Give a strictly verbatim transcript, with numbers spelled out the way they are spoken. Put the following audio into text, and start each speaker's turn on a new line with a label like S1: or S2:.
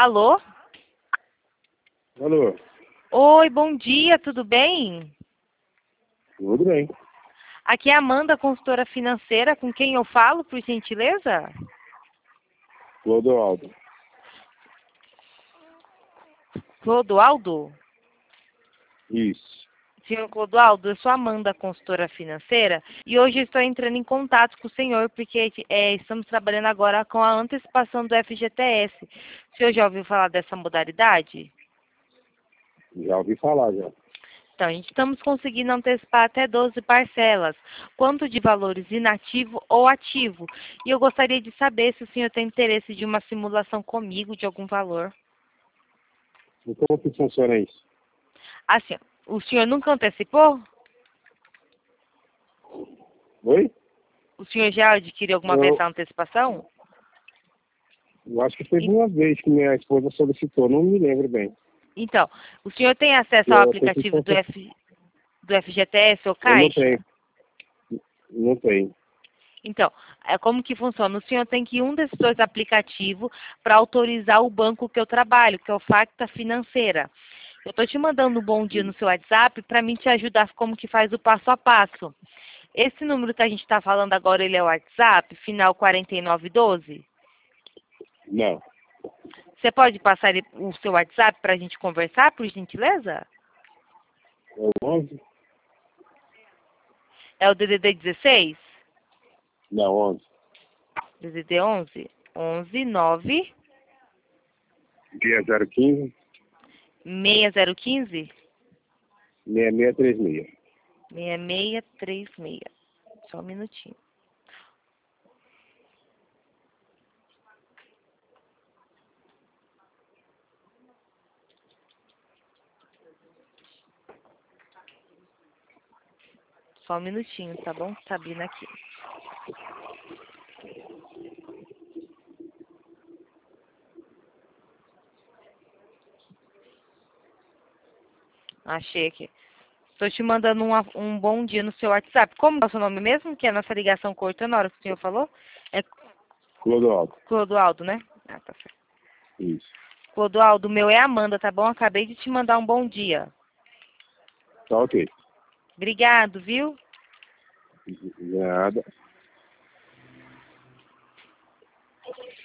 S1: Alô?
S2: Alô?
S1: Oi, bom dia, tudo bem?
S2: Tudo bem.
S1: Aqui é a Amanda, consultora financeira, com quem eu falo, por gentileza?
S2: Clodoaldo.
S1: Clodoaldo?
S2: Isso.
S1: Senhor Clodoaldo, eu sou a Amanda, consultora financeira, e hoje eu estou entrando em contato com o senhor, porque é, estamos trabalhando agora com a antecipação do F G T S. O senhor já ouviu falar dessa modalidade?
S2: Já ouvi falar, já.
S1: Então, a gente estamos conseguindo antecipar até doze parcelas, quanto de valores inativo ou ativo. E eu gostaria de saber se o senhor tem interesse de uma simulação comigo de algum valor.
S2: E como que funciona isso?
S1: Assim, o senhor nunca antecipou?
S2: Oi?
S1: O senhor já adquiriu alguma vez
S2: Eu,
S1: essa antecipação?
S2: eu acho que teve uma vez que minha esposa solicitou, não me lembro bem.
S1: Então, o senhor tem acesso ao
S2: Eu,
S1: aplicativo do, F, do F G T S ou
S2: eu não
S1: Caixa?
S2: tenho. Não tenho.
S1: Então, é como que funciona? O senhor tem que ir em um desses dois aplicativos para autorizar o banco que eu trabalho, que é o Facta Financeira. Eu estou te mandando um bom dia no seu WhatsApp para mim te ajudar como que faz o passo a passo. Esse número que a gente está falando agora, ele é o WhatsApp, final quarenta e nove doze?
S2: Não.
S1: Você pode passar ele- o seu WhatsApp para a gente conversar, por gentileza?
S2: É o onze?
S1: É o D D D dezesseis?
S2: Não, onze.
S1: D D D onze? onze nove
S2: Dia zero quinze,
S1: seis zero um cinco
S2: seis seis três seis.
S1: seis seis três seis. Só um minutinho. Só um minutinho, tá bom? Tá abrindo aqui. Achei aqui. Estou te mandando um, um bom dia no seu WhatsApp. Como é o seu nome mesmo? Que a nossa ligação cortou na hora que o senhor falou? É
S2: Clodoaldo.
S1: Clodoaldo, né? Ah, tá certo.
S2: Isso.
S1: Clodoaldo, o meu é Amanda, tá bom? Acabei de te mandar um bom dia.
S2: Tá ok.
S1: Obrigado, viu?
S2: Nada.